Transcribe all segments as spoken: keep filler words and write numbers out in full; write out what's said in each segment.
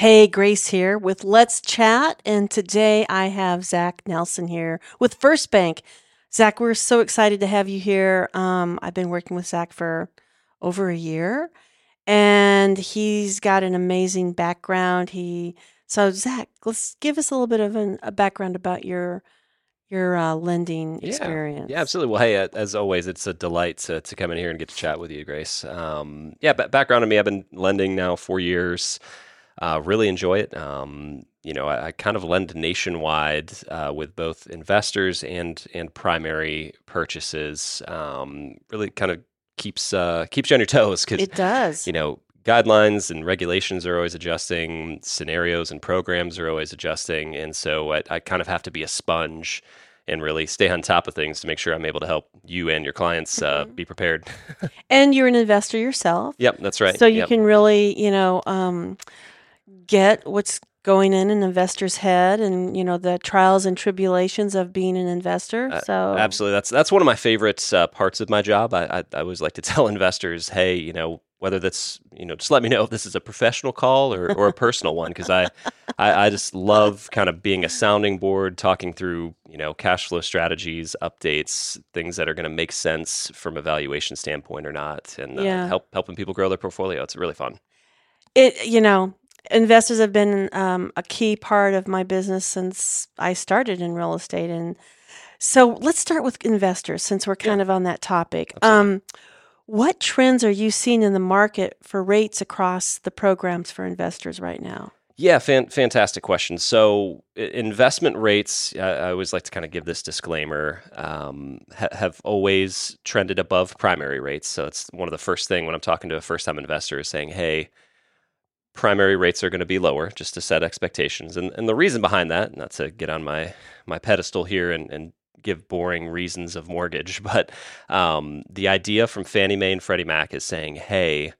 Hey, Grace here with Let's Chat, and today I have Zach Nelson here with First Bank. Zach, we're so excited to have you here. Um, I've been working with Zach for over a year, and he's got an amazing background. He so Zach, let's give us a little bit of an, a background about your your uh, lending Yeah, yeah, experience. absolutely. Well, hey, a- as always, it's a delight to, to come in here and get to chat with you, Grace. Um, yeah, ba- background on me, I've been lending now four years. Uh, really enjoy it. Um, you know, I, I kind of lend nationwide uh, with both investors and and primary purchases. Um, really kind of keeps uh, keeps you on your toes because It does. you know guidelines and regulations are always adjusting, scenarios and programs are always adjusting, and so I, I kind of have to be a sponge and really stay on top of things to make sure I'm able to help you and your clients uh, Mhm. be prepared. And you're an investor yourself, Yep, that's right. so you Yep. can really, you know, um, get what's going in an investor's head and, you know, the trials and tribulations of being an investor. Uh, So, absolutely. That's that's one of my favorite uh, parts of my job. I, I I always like to tell investors, hey, you know, whether that's you know, just let me know if this is a professional call or, or a personal one, because I, I I just love kind of being a sounding board, talking through you know cash flow strategies, updates, things that are going to make sense from a valuation standpoint or not, and uh, yeah, help helping people grow their portfolio. It's really fun. it, you know, investors have been um, a key part of my business since I started in real estate. And so let's start with investors since we're Yeah, kind of on that topic. absolutely. Um, what trends are you seeing in the market for rates across the programs for investors right now? Yeah, fan- fantastic question. So, i- investment rates, I, I always like to kind of give this disclaimer, um, ha- have always trended above primary rates. So, it's one of the first thing when I'm talking to a first time investor is saying, hey, primary rates are going to be lower just to set expectations. And, and the reason behind that, not to get on my, my pedestal here and, and give boring reasons of mortgage, but um, the idea from Fannie Mae and Freddie Mac is saying, hey,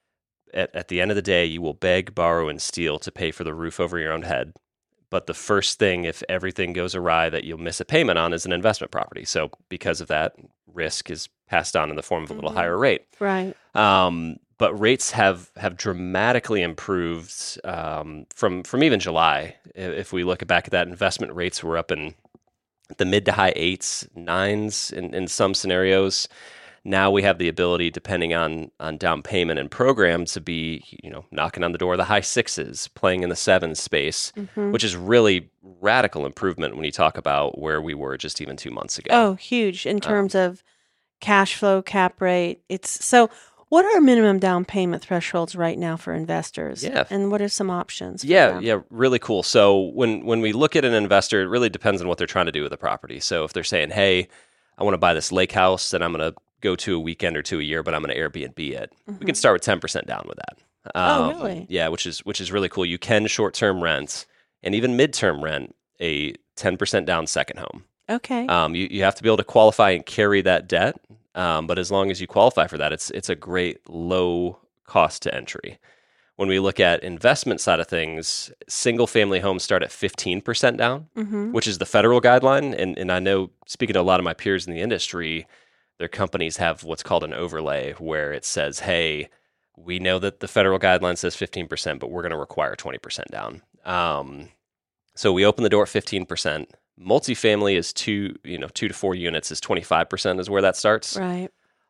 at, at the end of the day, you will beg, borrow, and steal to pay for the roof over your own head. But the first thing, if everything goes awry, that you'll miss a payment on is an investment property. So because of that, risk is passed on in the form of a little Hmm. higher rate. Right. Um, but rates have have dramatically improved um, from from even July. If we look back at that, investment rates were up in the mid to high eights, nines in, in some scenarios. Now we have the ability, depending on on down payment and program, to be you know knocking on the door of the high sixes, playing in the sevens space, Hmm. which is really radical improvement when you talk about where we were just even two months ago. Oh, huge in Um, terms of cash flow, cap rate. It's so what are minimum down payment thresholds right now for investors? yeah, And what are some options for yeah, them? yeah, really cool. So when when we look at an investor, it really depends on what they're trying to do with the property. So if they're saying, "Hey, I want to buy this lake house that I'm going to go to a weekend or two a year, but I'm going to Airbnb it," we can Hmm. start with ten percent down with that. Oh, Um, really? yeah, which is which is really cool. You can short term rent and even mid term rent a ten percent down second home. Okay. Um, you you have to be able to qualify and carry that debt, um, but as long as you qualify for that, it's it's a great low cost to entry. When we look at investment side of things, single family homes start at fifteen percent down, Hmm. which is the federal guideline. And, and I know, speaking to a lot of my peers in the industry, their companies have what's called an overlay where it says, hey, we know that the federal guideline says fifteen percent, but we're going to require twenty percent down. Um, so we open the door at fifteen percent. Multifamily is two, you know, two to four units is twenty-five percent is where that starts. Right.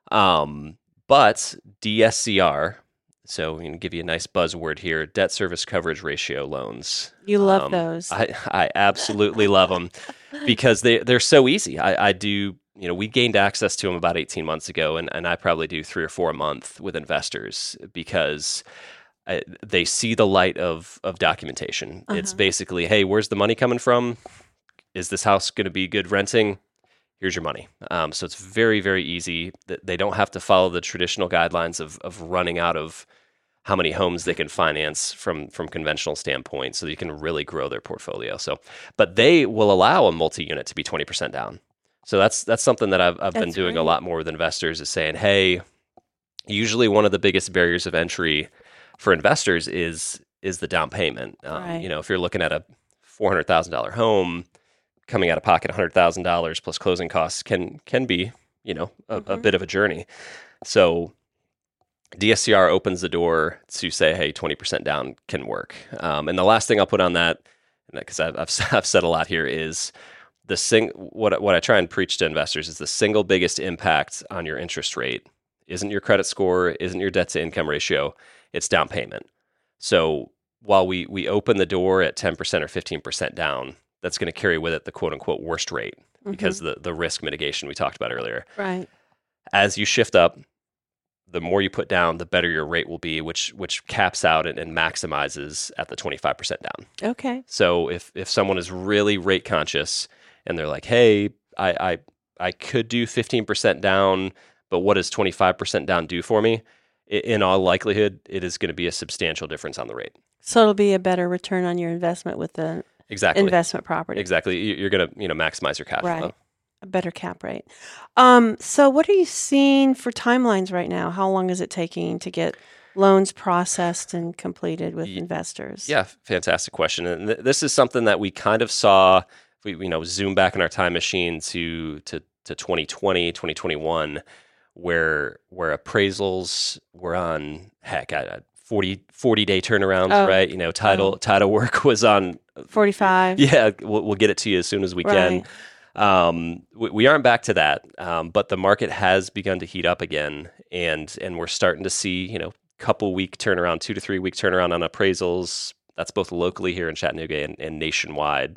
Um, but D S C R, so I'm going to give you a nice buzzword here, debt service coverage ratio loans. You love Um, those. I, I absolutely love them because they, they're so easy. I, I do, you know, we gained access to them about eighteen months ago, and, and I probably do three or four a month with investors because I, they see the light of, of documentation. It's Uh-huh. basically, hey, where's the money coming from? Is this house going to be good renting? Here's your money. Um, so it's very, very easy. They don't have to follow the traditional guidelines of, of running out of how many homes they can finance from from conventional standpoint, so you can really grow their portfolio. So, but they will allow a multi-unit to be twenty percent down. So that's that's something that I've I've been That's doing a great. lot more with investors is saying, hey, usually one of the biggest barriers of entry for investors is is the down payment. Um, you Right. know, if you're looking at a four hundred thousand dollar home, coming out of pocket one hundred thousand dollars plus closing costs can can be you know a, a Hmm. bit of a journey. So D S C R opens the door to say, hey, twenty percent down can work. Um, and the last thing I'll put on that, because I've, I've, I've said a lot here, is the sing. What what I try and preach to investors is the single biggest impact on your interest rate isn't your credit score, isn't your debt to income ratio, it's down payment. So while we we open the door at ten percent or fifteen percent down, that's going to carry with it the quote unquote worst rate because Mm-hmm. the the risk mitigation we talked about earlier. Right. As you shift up, the more you put down, the better your rate will be, which which caps out and, and maximizes at the twenty-five percent down. Okay. So if if someone is really rate conscious and they're like, hey, I I, I could do fifteen percent down, but what does twenty-five percent down do for me? I- In all likelihood, it is going to be a substantial difference on the rate. So it'll be a better return on your investment with the Exactly. investment property. Exactly. You- You're going to you know maximize your cash Right. flow. A better cap rate. Um, so what are you seeing for timelines right now? How long is it taking to get loans processed and completed with Ye- investors? Yeah, fantastic question. And th- this is something that we kind of saw. If we you know zoom back in our time machine to to to twenty twenty, twenty twenty-one, where where appraisals were on heck at forty, forty day turnarounds, Oh, right? You know, title wow. title work was on. forty-five. Yeah, we'll, we'll get it to you as soon as we can. Right. Um, we, we aren't back to that, um, but the market has begun to heat up again, and and we're starting to see you know couple week turnaround, two to three week turnaround on appraisals. That's both locally here in Chattanooga and, and nationwide.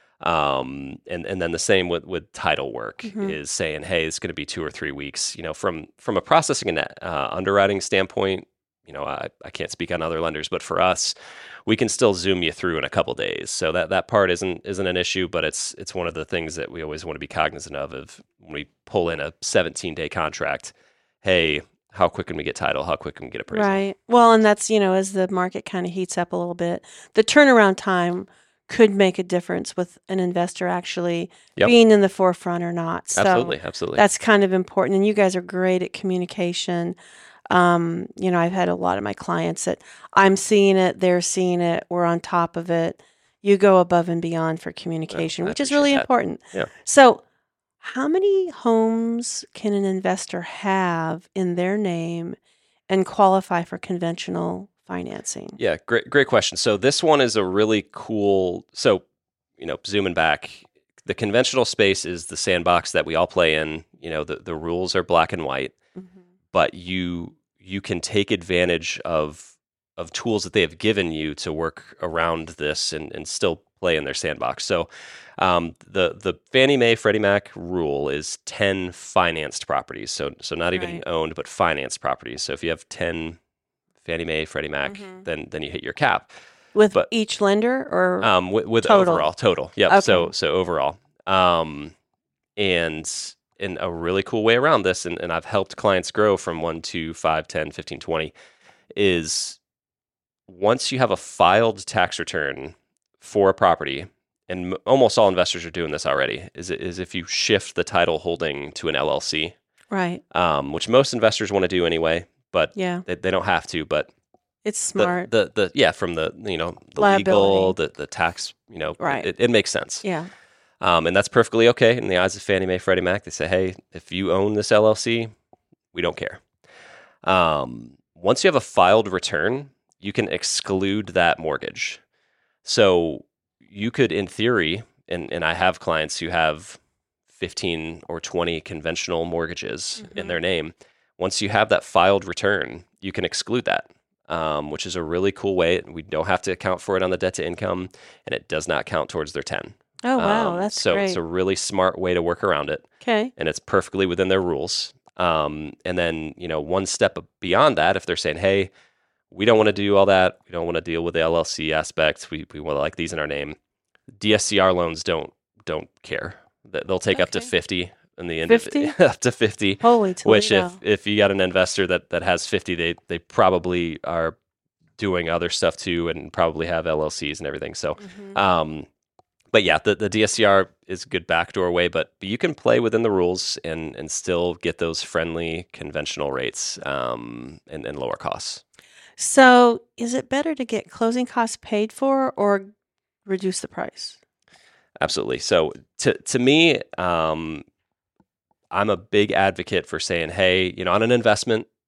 Um, and and then the same with with title work Mhm. is saying, hey, it's going to be two or three weeks. You know, from from a processing and uh, underwriting standpoint, you know, I, I can't speak on other lenders, but for us, we can still zoom you through in a couple days. So that that part isn't isn't an issue, but it's it's one of the things that we always want to be cognizant of. Of when we pull in a seventeen day contract, hey, how quick can we get title? How quick can we get appraisal? Right. Well, and that's, you know, as the market kind of heats up a little bit, the turnaround time could make a difference with an investor actually Yep. being in the forefront or not. So Absolutely, absolutely. that's kind of important. And you guys are great at communication. Um, you know, I've had a lot of my clients that I'm seeing it, they're seeing it, we're on top of it. You go above and beyond for communication, I which is appreciate really that. important. Yeah. So, how many homes can an investor have in their name and qualify for conventional financing? Yeah, great, great question. So this one is a really cool. So, you know, zooming back, the conventional space is the sandbox that we all play in. You know, the, the rules are black and white, Mm-hmm. but you you can take advantage of of tools that they have given you to work around this and, and still play in their sandbox. So, um, the the Fannie Mae Freddie Mac rule is ten financed properties. So so not even Right. owned, but financed properties. So if you have ten Fannie Mae, Freddie Mac, Mhm. then then you hit your cap. With But each lender or um, with, with total? overall total, yep. So Okay. so overall, um, and in a really cool way around this, and, and I've helped clients grow from one to five, ten, fifteen, twenty, is once you have a filed tax return for a property, and m- almost all investors are doing this already, is is if you shift the title holding to an L L C, Right. um, which most investors want to do anyway, but Yeah. they, they don't have to. But It's the, smart. the the yeah, from the you know the Liability. legal, the the tax, you know, Right. it, it makes sense. Yeah. Um, and that's perfectly okay in the eyes of Fannie Mae, Freddie Mac. They say, hey, if you own this L L C, we don't care. Um, once you have a filed return, you can exclude that mortgage. So you could, in theory, and, and I have clients who have fifteen or twenty conventional mortgages in Mhm. their name. Once you have that filed return, you can exclude that, um, which is a really cool way. We don't have to account for it on the debt to income, and it does not count towards their ten. Oh, wow. Um, That's so great. it's a really smart way to work around it, Okay. and it's perfectly within their rules. Um, and then, you know, one step beyond that, if they're saying, hey, we don't want to do all that, we don't want to deal with the L L C aspect, we, we want to like these in our name, D S C R loans don't don't care. They- They'll take up to Okay. fifty in the end of fifty? it, up to fifty. Holy Which Toledo. if if you got an investor that that has fifty, they they probably are doing other stuff too, and probably have L L Cs and everything. So, Mhm. um, but yeah, the, the D S C R is a good backdoor way, but, but you can play within the rules and and still get those friendly conventional rates, um, and, and lower costs. So, is it better to get closing costs paid for or reduce the price? Absolutely. So to to me, um, I'm a big advocate for saying, hey, you know, on an investment,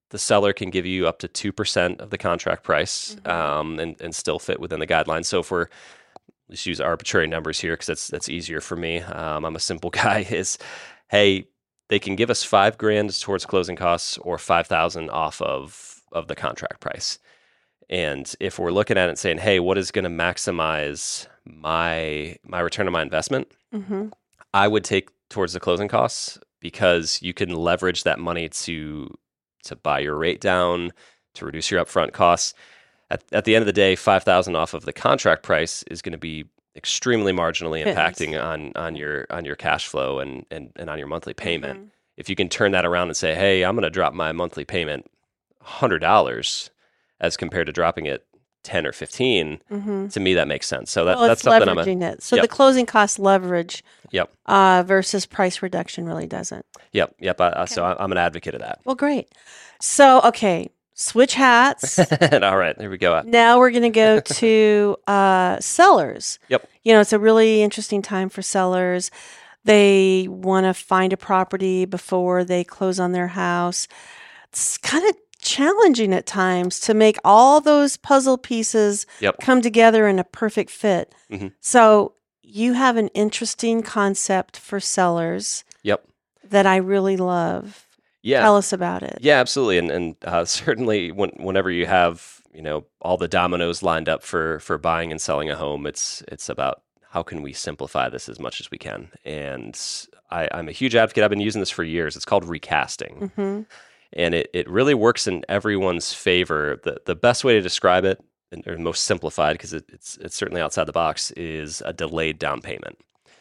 the seller can give you up to two percent of the contract price, Mhm. um, and, and still fit within the guidelines. So for, let's use arbitrary numbers here because that's that's easier for me. Um, I'm a simple guy. Is, hey, they can give us five grand towards closing costs or five thousand off of of the contract price. And if we're looking at it and saying, hey, what is going to maximize my my return on my investment? Mhm. I would take towards the closing costs because you can leverage that money to to buy your rate down, to reduce your upfront costs. At, at the end of the day, five thousand off of the contract price is going to be extremely marginally It is. impacting on on your on your cash flow and and, and on your monthly payment. Mhm. If you can turn that around and say, hey, I'm going to drop my monthly payment one hundred dollars as compared to dropping it ten or fifteen, Mhm. to me that makes sense. So that, Well, that's it's something I'm a leveraging it. So yep. the closing cost leverage Yep. uh, versus price reduction really doesn't. Yep. Yep. I, I- So Okay. I- I'm an advocate of that. Well, great. So, okay, switch hats. All right, there we go. Now we're going to go to uh, sellers. Yep. You know, it's a really interesting time for sellers. They want to find a property before they close on their house. It's kind of challenging at times to make all those puzzle pieces Yep. come together in a perfect fit. Mhm. So, you have an interesting concept for sellers Yep. that I really love. Yeah. Tell us about it. Yeah, absolutely. And and uh, certainly when whenever you have, you know, all the dominoes lined up for for buying and selling a home, it's it's about how can we simplify this as much as we can. And I, I'm a huge advocate. I've been using this for years. It's called recasting. hmm And it, it really works in everyone's favor. The the best way to describe it, and, or most simplified, because it, it's it's certainly outside the box, is a delayed down payment.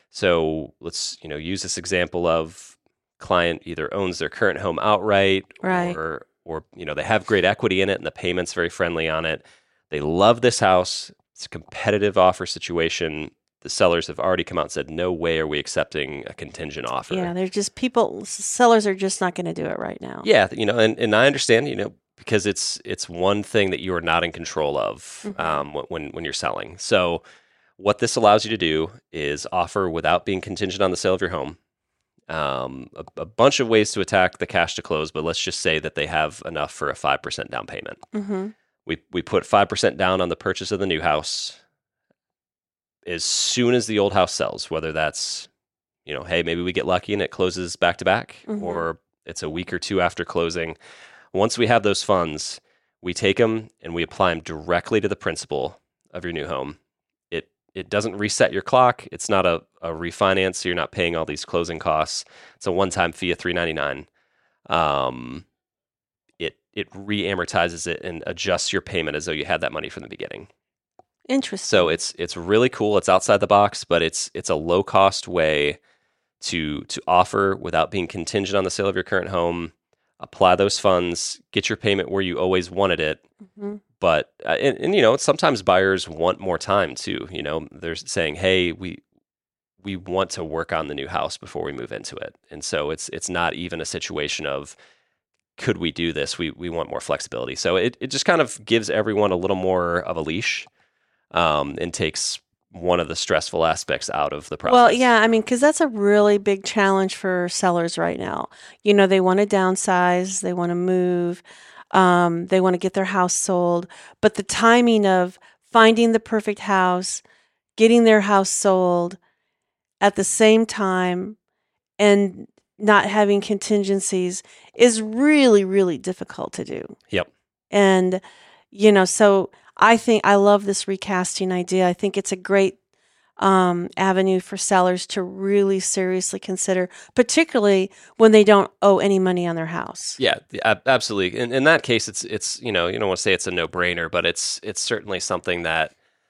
So let's you know use this example of client either owns their current home outright, Right. or or you know they have great equity in it and the payment's very friendly on it. They love this house. It's a competitive offer situation. The sellers have already come out and said, no way are we accepting a contingent offer. Yeah, they're just people, s- sellers are just not going to do it right now. Yeah, you know, and, and I understand, you know, because it's it's one thing that you are not in control of Mhm. um, wh- when when you're selling. So what this allows you to do is offer without being contingent on the sale of your home. Um, a, a bunch of ways to attack the cash to close, but let's just say that they have enough for a five percent down payment. hmm We we put five percent down on the purchase of the new house. As soon as the old house sells, whether that's, you know, hey, maybe we get lucky and it closes back to back, Mhm. or it's a week or two after closing. Once we have those funds, we take them and we apply them directly to the principal of your new home. It it doesn't reset your clock. It's not a, a refinance, so you're not paying all these closing costs. It's a one-time fee of three ninety-nine. Um, it it re-amortizes it and adjusts your payment as though you had that money from the beginning. Interesting. So it's it's really cool. It's outside the box, but it's it's a low cost way to to offer without being contingent on the sale of your current home. Apply those funds, get your payment where you always wanted it. Mhm. But uh, and, and you know sometimes buyers want more time too. You know they're saying, hey, we we want to work on the new house before we move into it, and so it's it's not even a situation of could we do this? We we want more flexibility. So it it just kind of gives everyone a little more of a leash. Um, and takes one of the stressful aspects out of the process. Well, yeah, I mean, because that's a really big challenge for sellers right now. You know, they want to downsize, they want to move, um, they want to get their house sold, but the timing of finding the perfect house, getting their house sold at the same time, and not having contingencies is really, really difficult to do. Yep. And, you know, so I think I love this recasting idea. I think it's a great um, avenue for sellers to really seriously consider, particularly when they don't owe any money on their house. Yeah, ab- absolutely. In, in that case, it's it's you know you don't want to say it's a no brainer, but it's it's certainly something that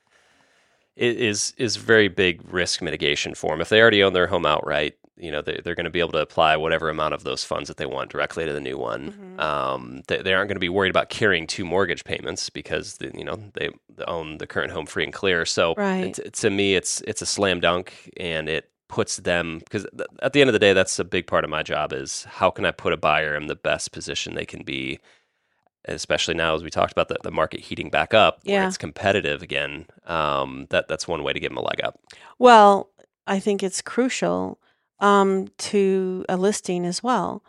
i- is is very big risk mitigation for them. If they already own their home outright, you know they, they're going to be able to apply whatever amount of those funds that they want directly to the new one. Mhm. Um, they, they aren't going to be worried about carrying two mortgage payments because the, you know they own the current home free and clear. So Right. it, to me, it's it's a slam dunk, and it puts them because th- at the end of the day, that's a big part of my job is how can I put a buyer in the best position they can be, especially now as we talked about the, the market heating back up, where Yeah. it's competitive again. Um, that that's one way to give them a leg up. Well, I think it's crucial um, to a listing as well.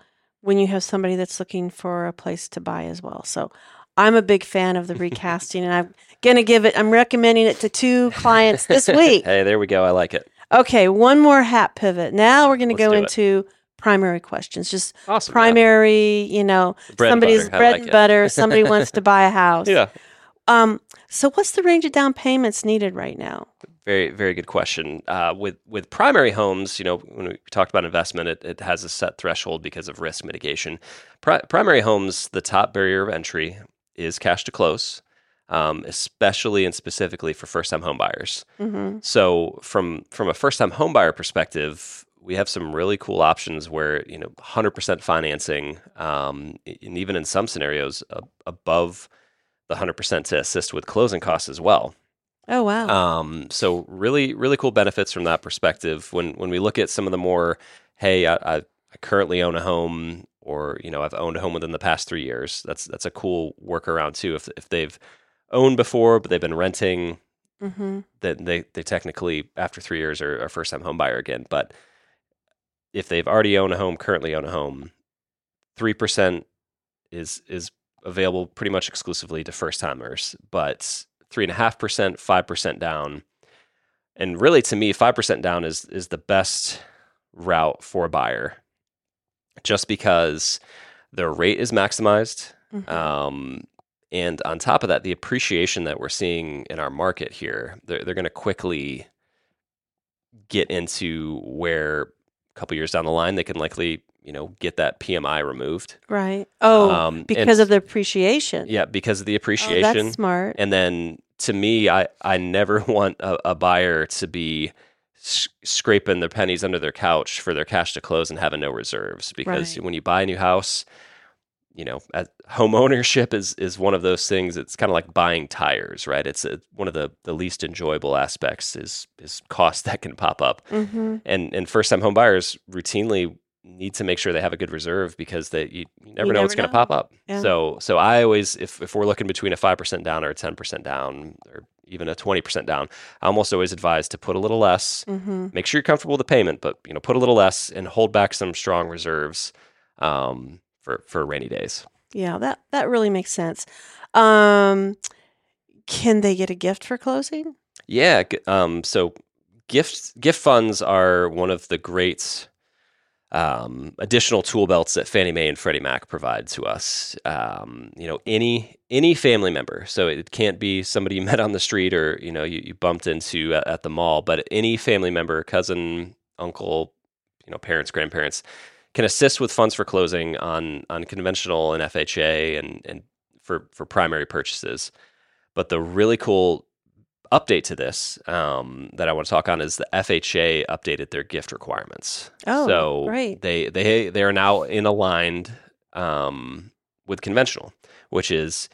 when you have somebody that's looking for a place to buy as well. So I'm a big fan of the recasting, and I'm going to give it, I'm recommending it to two clients this week. Hey, there we go. I like it. Okay, one more hat pivot. Now we're going to Let's go do it. into primary questions. Just Awesome. Yeah. primary, you know, Bread and somebody's butter. I bread like and it. butter. Somebody wants to buy a house. Yeah. Um. So what's the range of down payments needed right now? Very, very good question. Uh, with with primary homes, you know, when we talked about investment, it, it has a set threshold because of risk mitigation. Pri- primary homes, the top barrier of entry is cash to close, um, especially and specifically for first-time home buyers. Mm-hmm. So from from a first-time home buyer perspective, we have some really cool options where, you know, one hundred percent financing, um, and even in some scenarios uh, above the one hundred percent to assist with closing costs as well. Oh, wow. Um, so really, really cool benefits from that perspective. When when we look at some of the more, hey, I, I, I currently own a home, or you know, I've owned a home within the past three years. That's that's a cool workaround too. If if they've owned before but they've been renting, Mm-hmm. then they they technically after three years are a first time home buyer again. But if they've already owned a home, currently own a home, three percent is is available pretty much exclusively to first timers, but three and a half percent, five percent down, and really to me, five percent down is is the best route for a buyer, just because their rate is maximized, Mm-hmm. um, and on top of that, the appreciation that we're seeing in our market here, they're they're going to quickly get into where a couple years down the line they can likely, you know, get that P M I removed. Right. Oh, Um, because and- of the appreciation. Yeah, because of the Oh, appreciation. that's smart. And then to me, I, I never want a, a buyer to be s- scraping their pennies under their couch for their cash to close and having no reserves. Because Right. when you buy a new house, you know, at, home ownership is is one of those things. It's kind of like buying tires, right? It's a, one of the, the least enjoyable aspects is is cost that can pop up. Mm-hmm. And and first time home buyers routinely need to make sure they have a good reserve because they you, you never You know never what's going to know. pop up. Yeah. So so I always if if we're looking between a five percent down or a ten percent down or even a twenty percent down, I almost always advise to put a little less. Mm-hmm. Make sure you're comfortable with the payment, but you know put a little less and hold back some strong reserves um, for for rainy days. Yeah, that that really makes sense. Um, can they get a gift for closing? Yeah. g- Um, so gift gift funds are one of the great um, additional tool belts that Fannie Mae and Freddie Mac provide to us. Um, you know, any any family member. So it can't be somebody you met on the street or you know you, you bumped into at, at the mall, but any family member, cousin, uncle, you know, parents, grandparents can assist with funds for closing on on conventional and F H A and and for for primary purchases. But the really cool update to this um, that I want to talk on is the F H A updated their gift requirements. Oh, so great. they they they are now in aligned um, with conventional, which is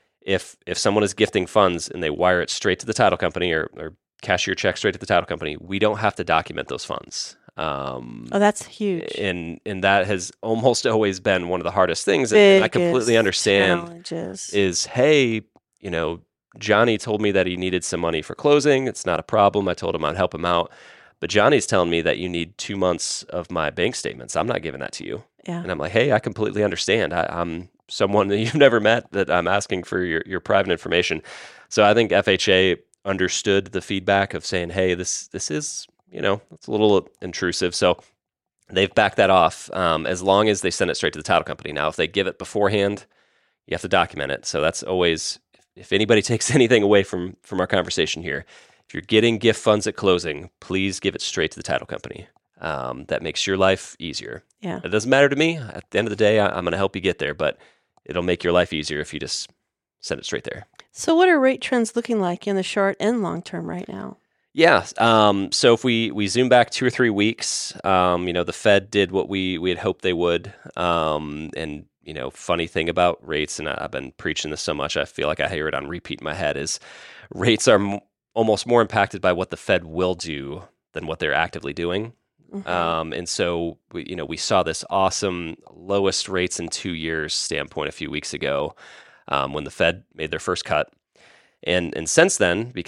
if if someone is gifting funds and they wire it straight to the title company or, or cash your check straight to the title company, we don't have to document those funds. Um, Oh, that's huge. and and that has almost always been one of the hardest things. And, and I completely Biggest understand challenges. is, hey, you know, Johnny told me that he needed some money for closing. It's not a problem. I told him I'd help him out. But Johnny's telling me that you need two months of my bank statements. I'm not giving that to you. Yeah. And I'm like, hey, I completely understand. I, I'm someone that you've never met that I'm asking for your, your private information. So I think F H A understood the feedback of saying, hey, this this is, you know, it's a little intrusive. So they've backed that off um, as long as they send it straight to the title company. Now, if they give it beforehand, you have to document it. So that's always, if anybody takes anything away from from our conversation here, if you're getting gift funds at closing, please give it straight to the title company. Um, that makes your life easier. Yeah. It doesn't matter to me. At the end of the day, I, I'm going to help you get there, but it'll make your life easier if you just send it straight there. So, what are rate trends looking like in the short and long term right now? Yeah. Um, so if we, we zoom back two or three weeks, um, you know, the Fed did what we, we had hoped they would. Um, and, you know, funny thing about rates, and I- I've been preaching this so much, I feel like I hear it on repeat in my head, is rates are m- almost more impacted by what the Fed will do than what they're actively doing. Mhm. Um, and so, we, you know, we saw this awesome lowest rates in two years standpoint a few weeks ago um, when the Fed made their first cut. And and since then, because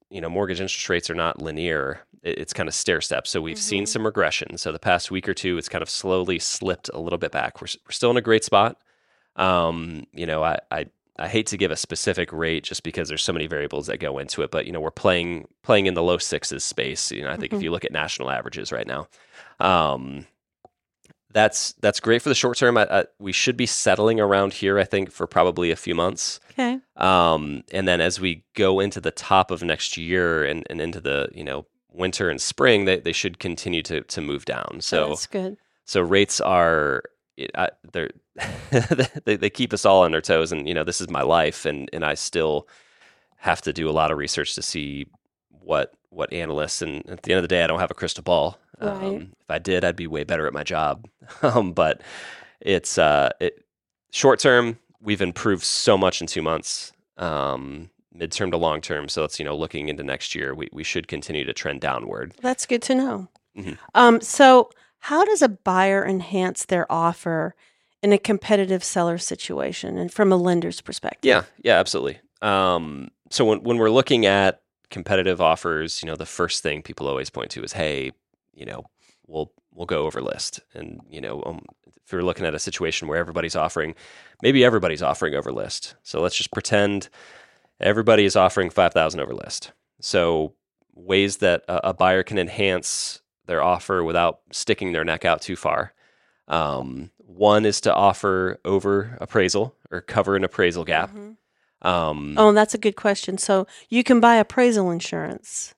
you know, mortgage interest rates are not linear. It, it's kind of stair steps. So we've mm-hmm. seen some regression. So the past week or two, it's kind of slowly slipped a little bit back. We're, we're still in a great spot. Um, you know, I, I, I hate to give a specific rate just because there's so many variables that go into it, but you know, we're playing, playing in the low sixes space. You know, I think mm-hmm. if you look at national averages right now, um, that's, that's great for the short term. I, I, we should be settling around here, I think, for probably a few months. Okay. Um, and then as we go into the top of next year and, and into the, you know, winter and spring, they, they should continue to, to move down. So oh, that's good. So rates are, I, they're, they, they keep us all on our toes, and you know, this is my life, and, and I still have to do a lot of research to see what what analysts, and at the end of the day, I don't have a crystal ball. Right. Um, if I did, I'd be way better at my job. um, but it's uh, it, short term, we've improved so much in two months. Um, midterm to long term, so it's, you know, looking into next year, we we should continue to trend downward. That's good to know. Mm-hmm. Um, so how does a buyer enhance their offer in a competitive seller situation, and from a lender's perspective? Yeah, yeah, absolutely. Um, so when when we're looking at competitive offers, you know, the first thing people always point to is, hey, you know, we'll we'll go over list. And you know, um, if you're looking at a situation where everybody's offering, maybe everybody's offering over list. So let's just pretend everybody is offering five thousand over list. So ways that a, a buyer can enhance their offer without sticking their neck out too far. Um, one is to offer over appraisal or cover an appraisal gap. Mm-hmm. Um, oh, that's a good question. So you can buy appraisal insurance.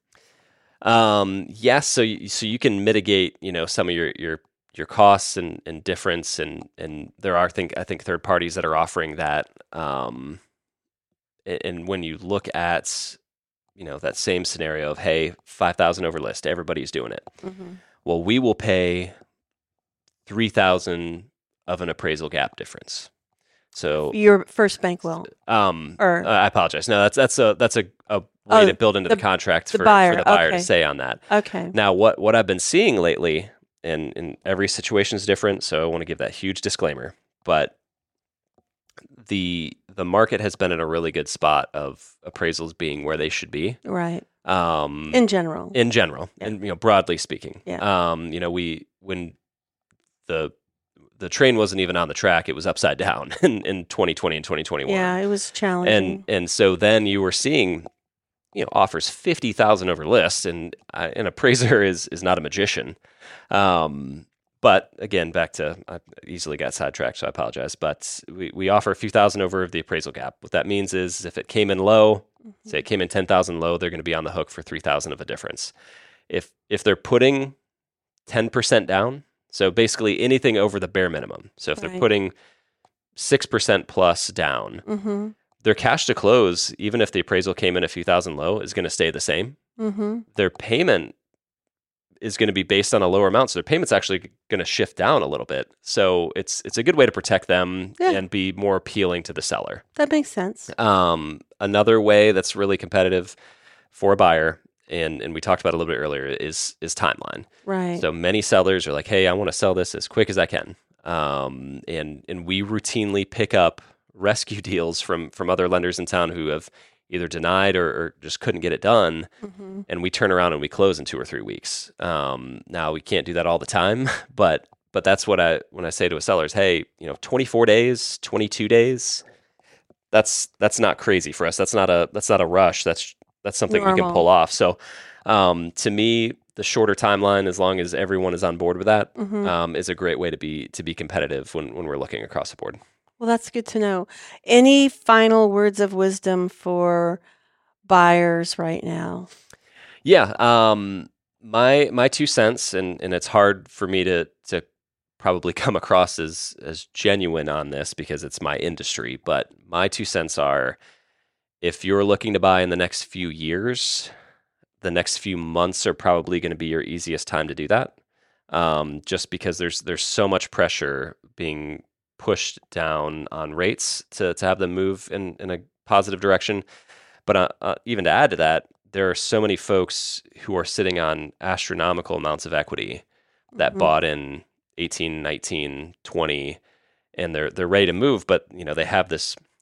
Um, yes. So you, so you can mitigate, you know, some of your, your, your costs and, and difference. And, and there are, think, I think third parties that are offering that. Um, and when you look at, you know, that same scenario of, hey, five thousand over list, everybody's doing it. Mm-hmm. Well, we will pay three thousand of an appraisal gap difference. So your First Bank will. Um, or uh, I apologize. No, that's that's a that's a, a way oh, to build into the, the contract the for, buyer. for the buyer okay. to say on that. Okay. Now, what what I've been seeing lately, and, and every situation is different, so I want to give that huge disclaimer, but the the market has been in a really good spot of appraisals being where they should be. Right. Um, in general. In general, yeah. and you know, broadly speaking. Yeah. Um, you know, we when the the train wasn't even on the track, it was upside down in, in twenty twenty and twenty twenty-one. Yeah, it was challenging. And and so then you were seeing, you know, offers fifty thousand over list, and uh, an appraiser is is not a magician. Um, but again, back to, I easily got sidetracked, so I apologize. But we, we offer a few thousand over the appraisal gap. What that means is if it came in low, mm-hmm. say it came in ten thousand low, they're going to be on the hook for three thousand of a difference. If if they're putting ten percent down, so basically anything over the bare minimum. So if right. they're putting six percent plus down, mm-hmm. their cash to close, even if the appraisal came in a few thousand low, is going to stay the same. Mm-hmm. Their payment is going to be based on a lower amount, so their payment's actually going to shift down a little bit. So it's it's a good way to protect them yeah. and be more appealing to the seller. That makes sense. Um, another way that's really competitive for a buyer, and and we talked about it a little bit earlier, is is timeline. Right. So many sellers are like, hey, I want to sell this as quick as I can. Um, and and we routinely pick up rescue deals from from other lenders in town who have either denied or, or just couldn't get it done, mm-hmm. and we turn around and we close in two or three weeks. Um, now we can't do that all the time, but but that's what I when I say to a seller is, hey, you know, twenty-four days, twenty-two days, that's that's not crazy for us. That's not a that's not a rush. That's that's something Normal. we can pull off. So um, to me, the shorter timeline, as long as everyone is on board with that, mm-hmm. um, is a great way to be to be competitive when when we're looking across the board. Well, that's good to know. Any final words of wisdom for buyers right now? Yeah, um, my my two cents, and, and it's hard for me to to probably come across as as genuine on this because it's my industry. But my two cents are: if you're looking to buy in the next few years, the next few months are probably going to be your easiest time to do that. Um, just because there's there's so much pressure being pushed down on rates to, to have them move in, in a positive direction. But uh, uh, even to add to that, there are so many folks who are sitting on astronomical amounts of equity that mm-hmm. bought in eighteen, nineteen, twenty, and they're they're ready to move, but you know, they have this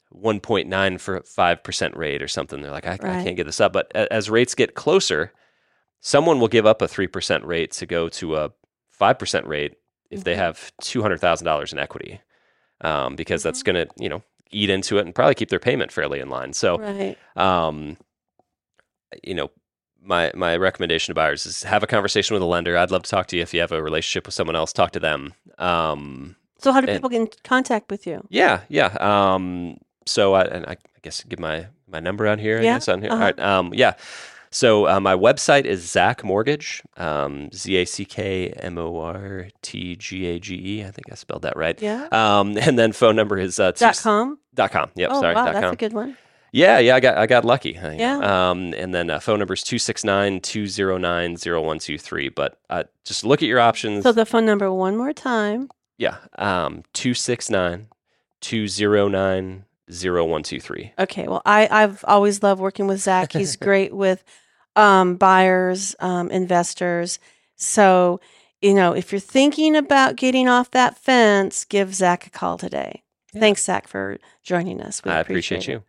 one point nine for five percent rate or something. They're like, I, I Right. can't get this up. But a- as rates get closer, someone will give up a three percent rate to go to a five percent rate if they Mhm. have two hundred thousand dollars in equity, um, because that's Mhm. going to, you know, eat into it and probably keep their payment fairly in line. So, Right. um, you know, my my recommendation to buyers is have a conversation with a lender. I'd love to talk to you if you have a relationship with someone else. Talk to them. Um, So how do and people get in contact with you? yeah, yeah. Um, so I, and I, I guess give my my number out here. I Yeah. guess on here. All Uh-huh. right. Um, yeah. So uh, my website is Zack Mortgage. Um, Z A C K M O R T G A G E. I think I spelled that right. Yeah. Um, and then phone number is uh, two, Dot com. dot com. Yep. Oh sorry. wow, dot that's com. a good one. Yeah, yeah, I got I got lucky. you know. Yeah. Um, and then uh, phone number is two six nine, two zero nine, zero one two three. But uh, just look at your options. So the phone number one more time. yeah, um, two six nine, two zero nine, zero one two three. Okay. Well, I I've always loved working with Zack. He's great with um, buyers, um, investors. So you know, if you're thinking about getting off that fence, give Zack a call today. Yeah. Thanks, Zack, for joining us. We I appreciate it. you.